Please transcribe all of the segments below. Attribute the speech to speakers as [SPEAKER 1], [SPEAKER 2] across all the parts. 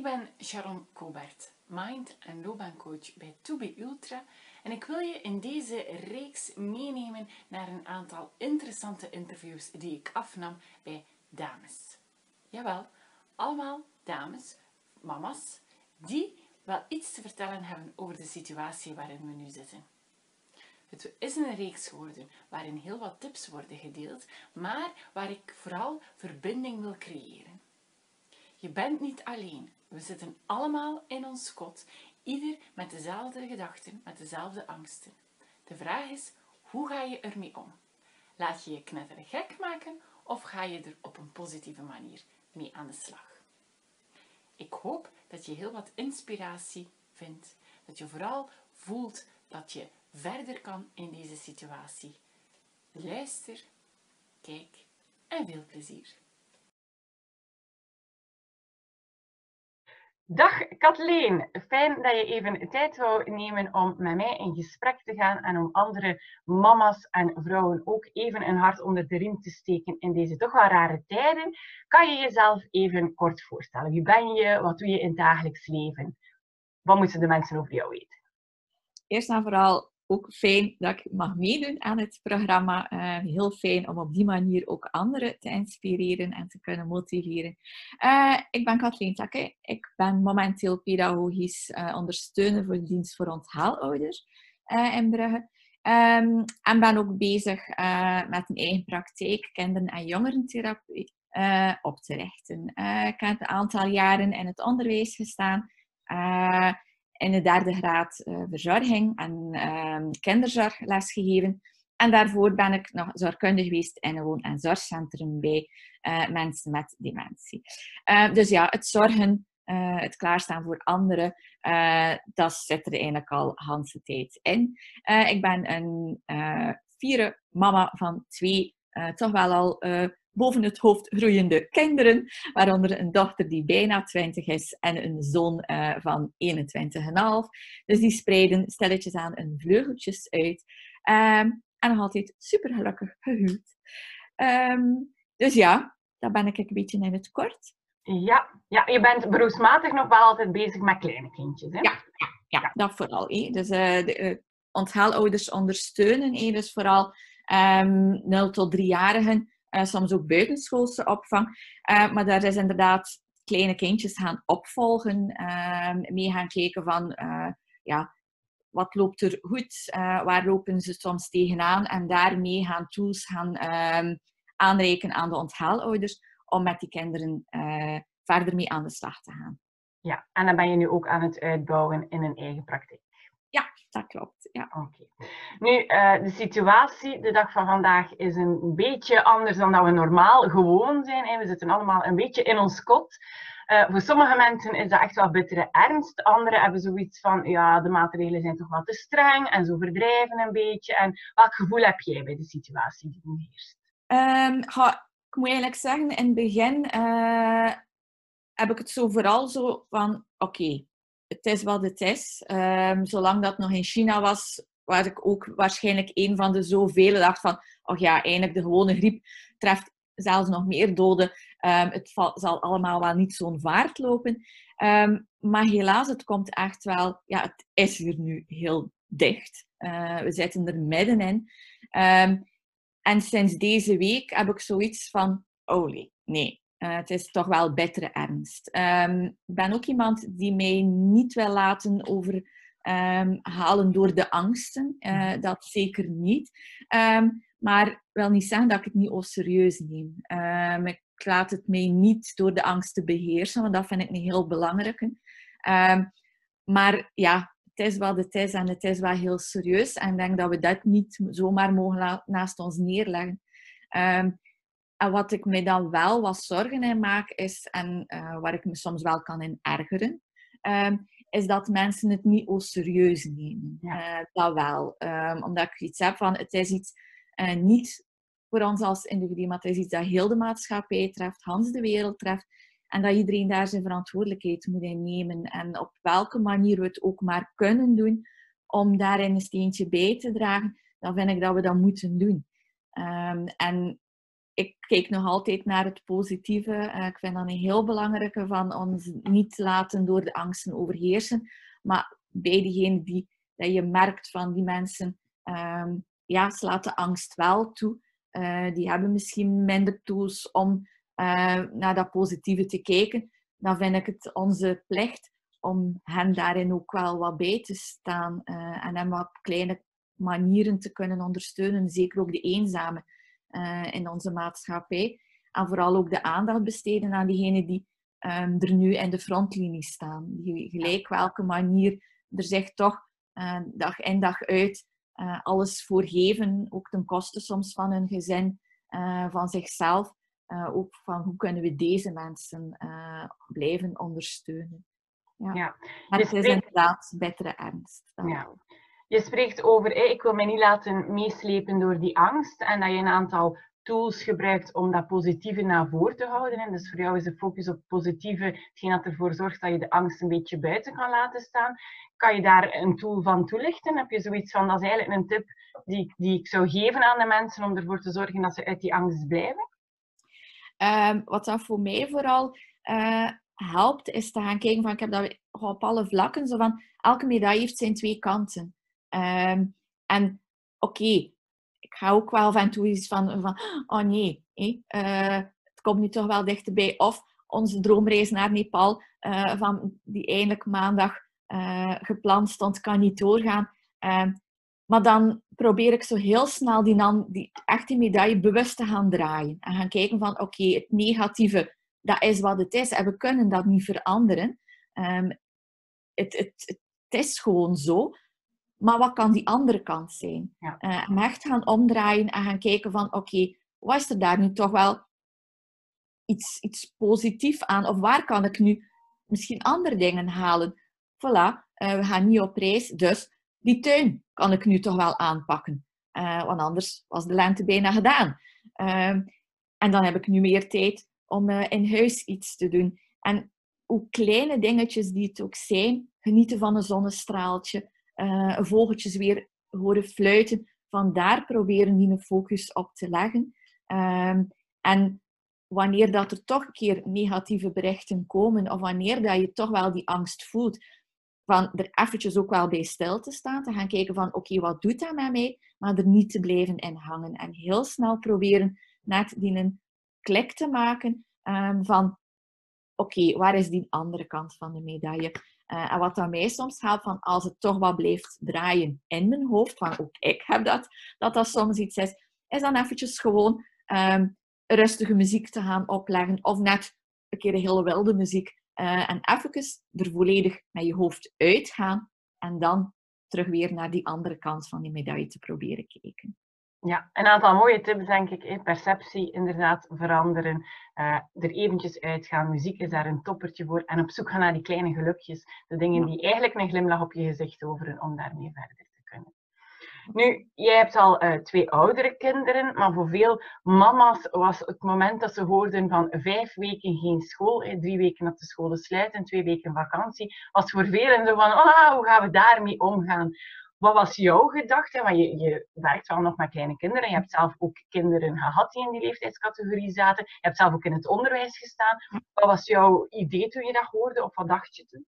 [SPEAKER 1] Ik ben Sharon Cobert, mind- en loopbaancoach bij To Be Ultra en ik wil je in deze reeks meenemen naar een aantal interessante interviews die ik afnam bij dames. Jawel, allemaal dames, mama's, die wel iets te vertellen hebben over de situatie waarin we nu zitten. Het is een reeks geworden waarin heel wat tips worden gedeeld, maar waar ik vooral verbinding wil creëren. Je bent niet alleen. We zitten allemaal in ons kot, ieder met dezelfde gedachten, met dezelfde angsten. De vraag is, hoe ga je ermee om? Laat je je knettergek maken of ga je er op een positieve manier mee aan de slag? Ik hoop dat je heel wat inspiratie vindt, dat je vooral voelt dat je verder kan in deze situatie. Luister, kijk en veel plezier. Dag Kathleen, fijn dat je even tijd wou nemen om met mij in gesprek te gaan en om andere mama's en vrouwen ook even een hart onder de riem te steken in deze toch wel rare tijden. Kan je jezelf even kort voorstellen? Wie ben je? Wat doe je in het dagelijks leven? Wat moeten de mensen over jou weten?
[SPEAKER 2] Eerst en vooral ook fijn dat ik mag meedoen aan het programma. Heel fijn om op die manier ook anderen te inspireren en te kunnen motiveren. Ik ben Kathleen Takke. Ik ben momenteel pedagogisch ondersteuner voor de dienst voor onthaalouders in Brugge. En ben ook bezig met een eigen praktijk, kinderen- en jongerentherapie, op te richten. Ik heb een aantal jaren in het onderwijs gestaan. In de derde graad verzorging en kinderzorg lesgegeven. En daarvoor ben ik nog zorgkundig geweest in een woon- en zorgcentrum bij mensen met dementie. Dus ja, het zorgen, het klaarstaan voor anderen, dat zit er eigenlijk al de hele tijd in. Ik ben een fiere mama van twee toch wel al boven het hoofd groeiende kinderen, waaronder een dochter die bijna 20 is en een zoon van 21,5. Dus die spreiden stilletjes aan hun vleugeltjes uit. En nog altijd super gelukkig gehuwd. Dus ja, daar ben ik een beetje in het kort.
[SPEAKER 1] Ja, je bent beroepsmatig nog wel altijd bezig met kleine kindjes, hè?
[SPEAKER 2] Ja, dat vooral. Dus de onthaalouders ondersteunen, dus vooral 0 tot 3-jarigen. Soms ook buitenschoolse opvang. Maar daar is inderdaad kleine kindjes gaan opvolgen. Mee gaan kijken van, wat loopt er goed? Waar lopen ze soms tegenaan? En daarmee gaan tools gaan aanreiken aan de onthaalouders om met die kinderen verder mee aan de slag te gaan.
[SPEAKER 1] Ja, en dan ben je nu ook aan het uitbouwen in een eigen praktijk.
[SPEAKER 2] Ja, dat klopt. Ja.
[SPEAKER 1] Oké. Nu, de situatie de dag van vandaag is een beetje anders dan dat we normaal gewoon zijn. We zitten allemaal een beetje in ons kot. Voor sommige mensen is dat echt wel bittere ernst. Anderen hebben zoiets van, ja, de maatregelen zijn toch wel te streng en zo verdrijven een beetje. En welk gevoel heb jij bij de situatie die nu heerst?
[SPEAKER 2] Ik moet eigenlijk zeggen, in het begin heb ik het zo vooral zo van, oké, het is wat het is. Zolang dat nog in China was, was ik ook waarschijnlijk een van de zoveel dacht van, oh ja, eigenlijk de gewone griep treft zelfs nog meer doden. Het zal allemaal wel niet zo'n vaart lopen. Maar helaas, het komt echt wel, ja, het is hier nu heel dicht. We zitten er middenin. En sinds deze week heb ik zoiets van, oh nee. Het is toch wel bittere ernst. Ik ben ook iemand die mij niet wil laten overhalen door de angsten. Dat zeker niet. Maar wil niet zeggen dat ik het niet al serieus neem. Ik laat het mij niet door de angsten beheersen, want dat vind ik een heel belangrijke. Maar ja, het is wat het is en het is wel heel serieus. En ik denk dat we dat niet zomaar mogen naast ons neerleggen. En wat ik me dan wel wat zorgen in maak is, en waar ik me soms wel kan in ergeren, is dat mensen het niet zo serieus nemen.
[SPEAKER 1] Ja.
[SPEAKER 2] Dat wel. Omdat ik iets heb van, het is iets niet voor ons als individu, maar het is iets dat heel de maatschappij treft, Hans de wereld treft. En dat iedereen daar zijn verantwoordelijkheid moet innemen. En op welke manier we het ook maar kunnen doen om daarin een steentje bij te dragen, dan vind ik dat we dat moeten doen. En ik kijk nog altijd naar het positieve. Ik vind dat een heel belangrijke van ons niet laten door de angsten overheersen. Maar bij diegenen dat je merkt van die mensen, ja, slaat de angst wel toe. Die hebben misschien minder tools om naar dat positieve te kijken. Dan vind ik het onze plicht om hen daarin ook wel wat bij te staan. En hem op kleine manieren te kunnen ondersteunen. Zeker ook de eenzamen in onze maatschappij. En vooral ook de aandacht besteden aan diegenen die er nu in de frontlinie staan. Die gelijk welke manier er zich toch dag in dag uit alles voor geven. Ook ten koste soms van hun gezin, van zichzelf. Ook van hoe kunnen we deze mensen blijven ondersteunen. Ja.
[SPEAKER 1] Ja.
[SPEAKER 2] Maar het is inderdaad bittere ernst.
[SPEAKER 1] Ja. Je spreekt over, ik wil mij niet laten meeslepen door die angst en dat je een aantal tools gebruikt om dat positieve naar voren te houden. En dus voor jou is de focus op positieve, hetgeen dat ervoor zorgt dat je de angst een beetje buiten kan laten staan. Kan je daar een tool van toelichten? Heb je zoiets van, dat is eigenlijk een tip die ik zou geven aan de mensen om ervoor te zorgen dat ze uit die angst blijven?
[SPEAKER 2] Wat dat voor mij vooral helpt, is te gaan kijken van, ik heb dat op alle vlakken, zo van, elke medaille heeft zijn twee kanten. En oké, ik ga ook wel van toe iets van oh nee, het komt nu toch wel dichterbij. Of onze droomreis naar Nepal, van die eindelijk maandag gepland stond, kan niet doorgaan. Maar dan probeer ik zo heel snel die echte medaille bewust te gaan draaien. En gaan kijken van, oké, het negatieve, dat is wat het is. En we kunnen dat niet veranderen. Het is gewoon zo. Maar wat kan die andere kant zijn?
[SPEAKER 1] Ja.
[SPEAKER 2] En echt gaan omdraaien en gaan kijken van, oké, wat is er daar nu toch wel iets positiefs aan? Of waar kan ik nu misschien andere dingen halen? Voilà, we gaan niet op reis, dus die tuin kan ik nu toch wel aanpakken. Want anders was de lente bijna gedaan. En dan heb ik nu meer tijd om in huis iets te doen. En hoe kleine dingetjes die het ook zijn, genieten van een zonnestraaltje, vogeltjes weer horen fluiten, vandaar proberen die een focus op te leggen. En wanneer dat er toch een keer negatieve berichten komen, of wanneer dat je toch wel die angst voelt, van er eventjes ook wel bij stil te staan, te gaan kijken van oké, wat doet dat met mij? Maar er niet te blijven in hangen. En heel snel proberen net die een klik te maken van oké, waar is die andere kant van de medaille? En wat aan mij soms helpt, van als het toch wat blijft draaien in mijn hoofd, van ook ik heb dat soms iets is dan eventjes gewoon rustige muziek te gaan opleggen, of net een keer een hele wilde muziek, en even er volledig met je hoofd uitgaan, en dan terug weer naar die andere kant van die medaille te proberen kijken.
[SPEAKER 1] Ja, een aantal mooie tips, denk ik. Perceptie inderdaad veranderen. Er eventjes uitgaan. Muziek is daar een toppertje voor. En op zoek gaan naar die kleine gelukjes. De dingen die eigenlijk een glimlach op je gezicht toveren om daarmee verder te kunnen. Nu, jij hebt al 2 oudere kinderen, maar voor veel mama's was het moment dat ze hoorden van 5 weken geen school, 3 weken dat de scholen sluiten, 2 weken vakantie, was voor velen zo van, hoe gaan we daarmee omgaan? Wat was jouw gedachte? Want je werkt wel nog met kleine kinderen. Je hebt zelf ook kinderen gehad die in die leeftijdscategorie zaten. Je hebt zelf ook in het onderwijs gestaan. Wat was jouw idee toen je dat hoorde? Of wat dacht je toen?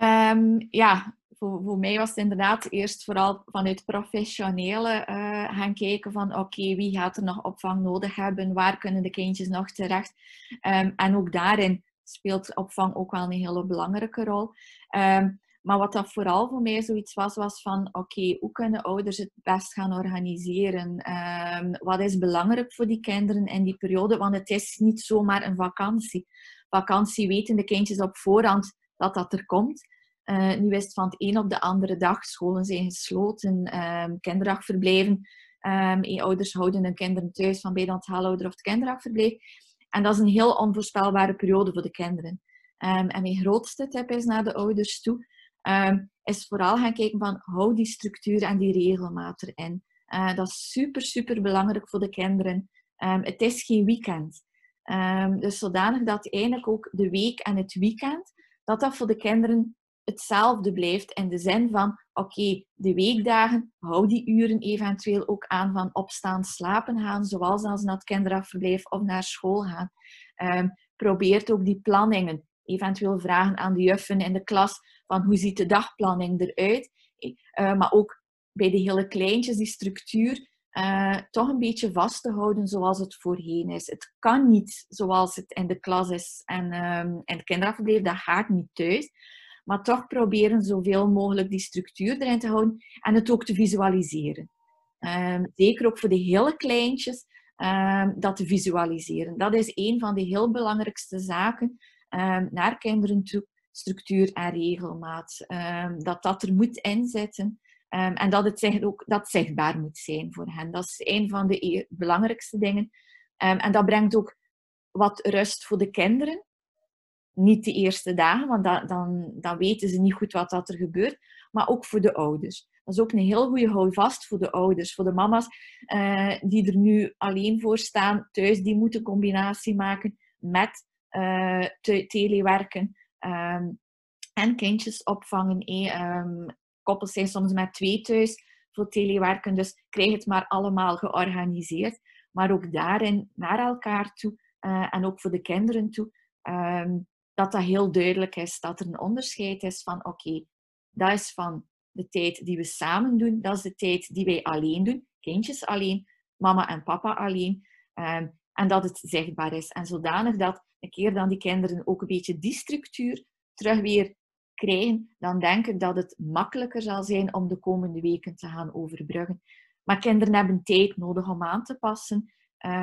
[SPEAKER 2] Ja, voor mij was het inderdaad eerst vooral vanuit professionele gaan kijken van oké, wie gaat er nog opvang nodig hebben? Waar kunnen de kindjes nog terecht? En ook daarin speelt opvang ook wel een hele belangrijke rol. Maar wat dat vooral voor mij zoiets was van oké, hoe kunnen ouders het best gaan organiseren? Wat is belangrijk voor die kinderen in die periode? Want het is niet zomaar een vakantie. Vakantie weten de kindjes op voorhand dat er komt. Nu is het van het een op de andere dag. Scholen zijn gesloten, kinderdagverblijven. Ouders houden hun kinderen thuis van bij de onthaalouder of het kinderdagverblijf. En dat is een heel onvoorspelbare periode voor de kinderen. En mijn grootste tip is naar de ouders toe, is vooral gaan kijken van hou die structuur en die regelmaat erin. Dat is super, super belangrijk voor de kinderen. Het is geen weekend. Dus zodanig dat eigenlijk ook de week en het weekend, dat voor de kinderen hetzelfde blijft in de zin van, oké, de weekdagen, hou die uren eventueel ook aan van opstaan, slapen gaan, zoals als ze naar het kinderafverblijf of naar school gaan. Probeert ook die planningen, eventueel vragen aan de juffen in de klas, van hoe ziet de dagplanning eruit? Maar ook bij de hele kleintjes, die structuur, toch een beetje vast te houden zoals het voorheen is. Het kan niet zoals het in de klas is en in het kinderafverblijf, dat gaat niet thuis. Maar toch proberen zoveel mogelijk die structuur erin te houden en het ook te visualiseren. Zeker ook voor de hele kleintjes, dat te visualiseren. Dat is een van de heel belangrijkste zaken naar kinderen toe. Structuur en regelmaat. Dat er moet inzitten. En dat het ook dat zichtbaar moet zijn voor hen. Dat is een van de belangrijkste dingen. En dat brengt ook wat rust voor de kinderen. Niet de eerste dagen, want dan weten ze niet goed wat er gebeurt. Maar ook voor de ouders. Dat is ook een heel goede houvast voor de ouders. Voor de mama's die er nu alleen voor staan thuis. Die moeten combinatie maken met telewerken. En kindjes opvangen. Koppels zijn soms met 2 thuis voor telewerken. Dus krijg het maar allemaal georganiseerd. Maar ook daarin naar elkaar toe. En ook voor de kinderen toe. Dat heel duidelijk is. Dat er een onderscheid is van oké, dat is van de tijd die we samen doen. Dat is de tijd die wij alleen doen. Kindjes alleen. Mama en papa alleen. En dat het zichtbaar is. En zodanig dat een keer dan die kinderen ook een beetje die structuur terug weer krijgen, dan denk ik dat het makkelijker zal zijn om de komende weken te gaan overbruggen. Maar kinderen hebben tijd nodig om aan te passen.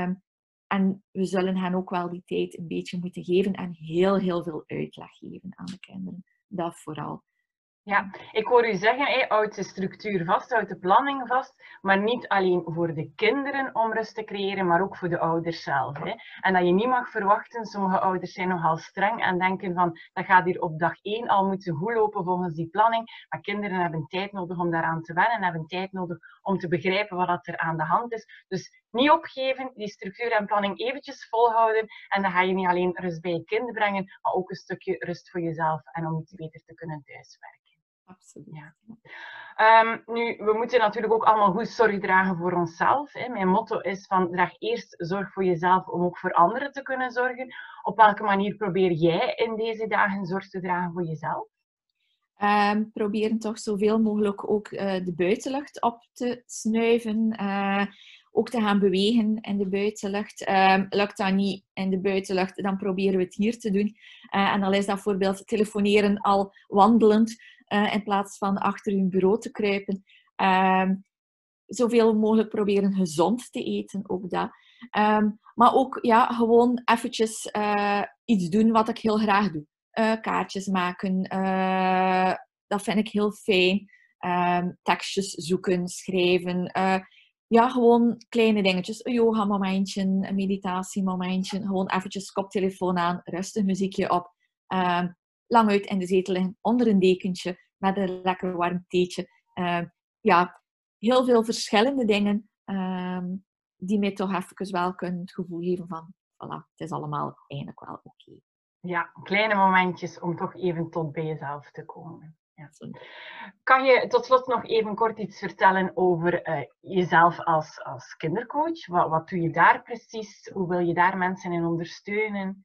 [SPEAKER 2] En we zullen hen ook wel die tijd een beetje moeten geven en heel veel uitleg geven aan de kinderen. Dat vooral.
[SPEAKER 1] Ja, ik hoor u zeggen, houd de structuur vast, houd de planning vast, maar niet alleen voor de kinderen om rust te creëren, maar ook voor de ouders zelf. En dat je niet mag verwachten, sommige ouders zijn nogal streng en denken van, dat gaat hier op dag 1 al moeten goed lopen volgens die planning, maar kinderen hebben tijd nodig om daaraan te wennen, hebben tijd nodig om te begrijpen wat er aan de hand is. Dus niet opgeven, die structuur en planning eventjes volhouden en dan ga je niet alleen rust bij je kind brengen, maar ook een stukje rust voor jezelf en om iets beter te kunnen thuiswerken.
[SPEAKER 2] Absoluut.
[SPEAKER 1] Ja. Nu, we moeten natuurlijk ook allemaal goed zorg dragen voor onszelf. Mijn motto is van draag eerst zorg voor jezelf om ook voor anderen te kunnen zorgen. Op welke manier probeer jij in deze dagen zorg te dragen voor jezelf?
[SPEAKER 2] Proberen toch zoveel mogelijk ook de buitenlucht op te snuiven. Ook te gaan bewegen in de buitenlucht. Lukt dat niet in de buitenlucht, dan proberen we het hier te doen. En dan is dat bijvoorbeeld telefoneren al wandelend in plaats van achter uw bureau te kruipen. Zoveel mogelijk proberen gezond te eten, ook dat. Maar ook gewoon eventjes iets doen wat ik heel graag doe. Kaartjes maken, dat vind ik heel fijn. Tekstjes zoeken, schrijven. Gewoon kleine dingetjes. Een yoga-momentje, een meditatiemomentje. Gewoon eventjes koptelefoon aan, rustig muziekje op. Lang uit in de zetel liggen, onder een dekentje, met een lekker warm theetje. Heel veel verschillende dingen die mij toch even wel kunnen het gevoel geven van, voilà, het is allemaal eigenlijk wel oké.
[SPEAKER 1] Ja, kleine momentjes om toch even tot bij jezelf te komen. Ja. Kan je tot slot nog even kort iets vertellen over jezelf als kindercoach? Wat doe je daar precies? Hoe wil je daar mensen in ondersteunen?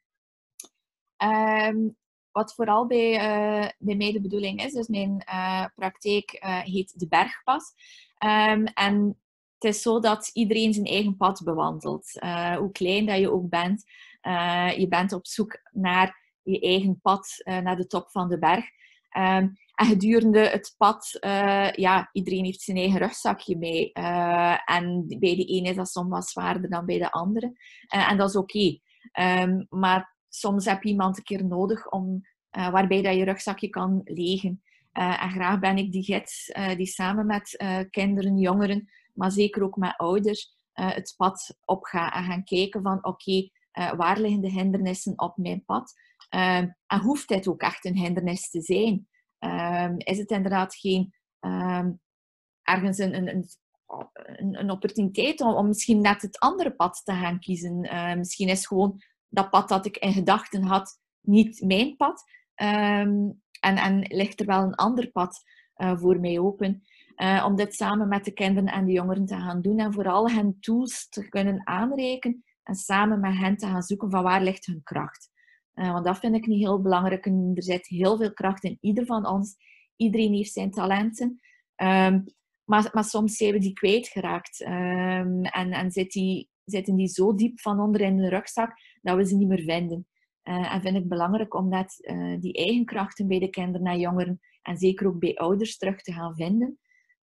[SPEAKER 2] Wat vooral bij mij de bedoeling is, dus mijn praktijk heet De Bergpas. En het is zo dat iedereen zijn eigen pad bewandelt. Hoe klein dat je ook bent, je bent op zoek naar je eigen pad, naar de top van de berg. En gedurende het pad, iedereen heeft zijn eigen rugzakje mee. En bij de ene is dat soms wat zwaarder dan bij de andere. En dat is oké. Maar soms heb je iemand een keer nodig waarbij dat je rugzakje kan legen. En graag ben ik die gids die samen met kinderen, jongeren, maar zeker ook met ouders het pad opgaat en gaan kijken van oké, waar liggen de hindernissen op mijn pad? En hoeft dit ook echt een hindernis te zijn? Is het inderdaad geen ergens een opportuniteit om misschien net het andere pad te gaan kiezen? Misschien is gewoon dat pad dat ik in gedachten had niet mijn pad. En ligt er wel een ander pad voor mij open om dit samen met de kinderen en de jongeren te gaan doen en vooral hen tools te kunnen aanreiken en samen met hen te gaan zoeken van waar ligt hun kracht. Want dat vind ik niet heel belangrijk. Er zit heel veel kracht in ieder van ons. Iedereen heeft zijn talenten. Maar soms zijn we die kwijtgeraakt. En zitten die zo diep van onder in de rugzak dat we ze niet meer vinden. En vind ik belangrijk om net die eigen krachten bij de kinderen en jongeren en zeker ook bij ouders terug te gaan vinden.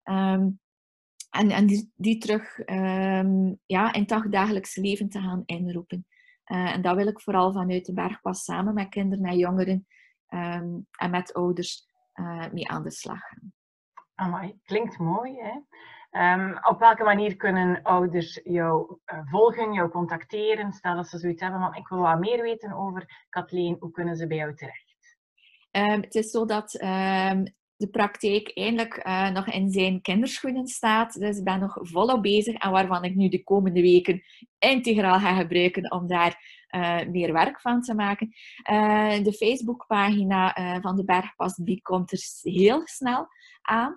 [SPEAKER 2] En die terug in het dagelijks leven te gaan inroepen. En dat wil ik vooral vanuit de Bergpas samen met kinderen en jongeren en met ouders mee aan de slag gaan.
[SPEAKER 1] Amai, klinkt mooi, hè? Op welke manier kunnen ouders jou volgen, jou contacteren? Stel dat ze zoiets hebben van ik wil wat meer weten over Kathleen, hoe kunnen ze bij jou terecht?
[SPEAKER 2] Het is zo dat de praktijk eindelijk nog in zijn kinderschoenen staat. Dus ik ben nog volop bezig en waarvan ik nu de komende weken integraal ga gebruiken om daar meer werk van te maken. De Facebookpagina van de Bergpas die komt er heel snel aan.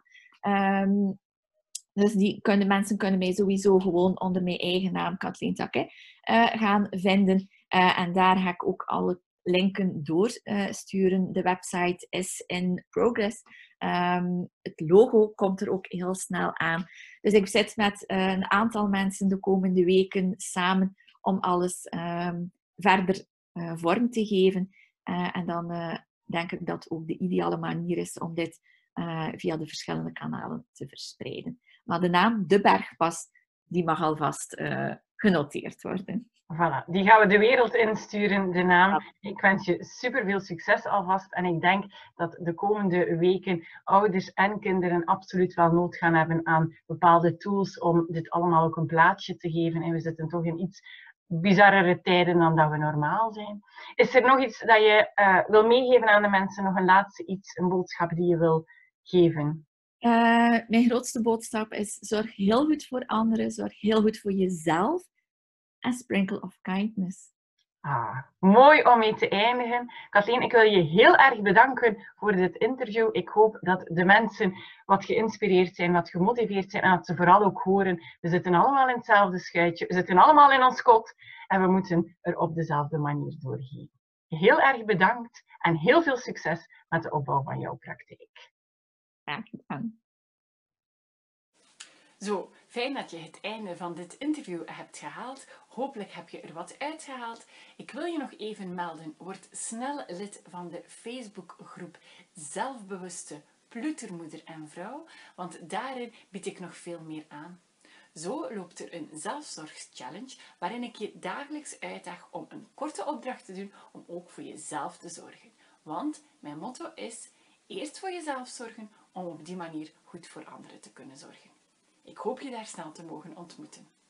[SPEAKER 2] Dus mensen kunnen mij sowieso gewoon onder mijn eigen naam, Kathleen Taquet, gaan vinden. En daar ga ik ook alle linken doorsturen. De website is in progress. Het logo komt er ook heel snel aan. Dus ik zit met een aantal mensen de komende weken samen om alles verder vorm te geven. En dan denk ik dat ook de ideale manier is om dit via de verschillende kanalen te verspreiden. Maar de naam De Bergpas, die mag alvast genoteerd worden.
[SPEAKER 1] Voilà, die gaan we de wereld insturen, de naam. Ik wens je super veel succes alvast. En ik denk dat de komende weken ouders en kinderen absoluut wel nood gaan hebben aan bepaalde tools om dit allemaal ook een plaatsje te geven. En we zitten toch in iets bizarrere tijden dan dat we normaal zijn. Is er nog iets dat je wil meegeven aan de mensen? Nog een laatste iets, een boodschap die je wil geven?
[SPEAKER 2] Mijn grootste boodschap is: zorg heel goed voor anderen, zorg heel goed voor jezelf. A sprinkle of kindness.
[SPEAKER 1] Mooi om mee te eindigen. Kathleen, ik wil je heel erg bedanken voor dit interview. Ik hoop dat de mensen wat geïnspireerd zijn, wat gemotiveerd zijn en dat ze vooral ook horen, we zitten allemaal in hetzelfde schuitje, we zitten allemaal in ons kot en we moeten er op dezelfde manier doorgaan. Heel erg bedankt en heel veel succes met de opbouw van jouw praktijk.
[SPEAKER 2] Graag gedaan.
[SPEAKER 1] Zo, fijn dat je het einde van dit interview hebt gehaald. Hopelijk heb je er wat uitgehaald. Ik wil je nog even melden, word snel lid van de Facebookgroep Zelfbewuste Plutermoeder en Vrouw, want daarin bied ik nog veel meer aan. Zo loopt er een zelfzorgschallenge waarin ik je dagelijks uitdaag om een korte opdracht te doen om ook voor jezelf te zorgen. Want mijn motto is: eerst voor jezelf zorgen om op die manier goed voor anderen te kunnen zorgen. Ik hoop je daar snel te mogen ontmoeten.